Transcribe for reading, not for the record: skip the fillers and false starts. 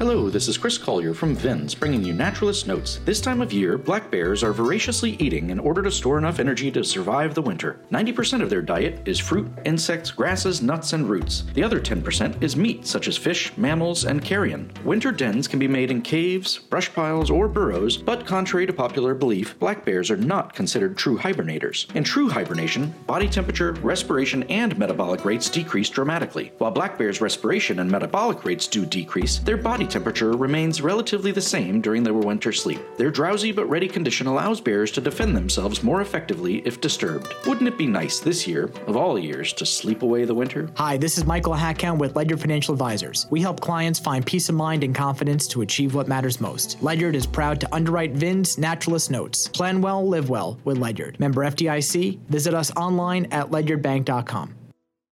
Hello, this is Chris Collier from Vins, bringing you Naturalist Notes. This time of year, black bears are voraciously eating in order to store enough energy to survive the winter. 90% of their diet is fruit, insects, grasses, nuts, and roots. The other 10% is meat, such as fish, mammals, and carrion. Winter dens can be made in caves, brush piles, or burrows, but contrary to popular belief, black bears are not considered true hibernators. In true hibernation, body temperature, respiration, and metabolic rates decrease dramatically. While black bears' respiration and metabolic rates do decrease, their body temperature remains relatively the same during their winter sleep. Their drowsy but ready condition allows bears to defend themselves more effectively if disturbed. Wouldn't it be nice this year, of all years, to sleep away the winter? Hi, this is Michael Hackhound with Ledyard Financial Advisors. We help clients find peace of mind and confidence to achieve what matters most. Ledyard is proud to underwrite Vins Naturalist Notes. Plan well, live well with Ledyard. Member FDIC. Visit us online at ledyardbank.com.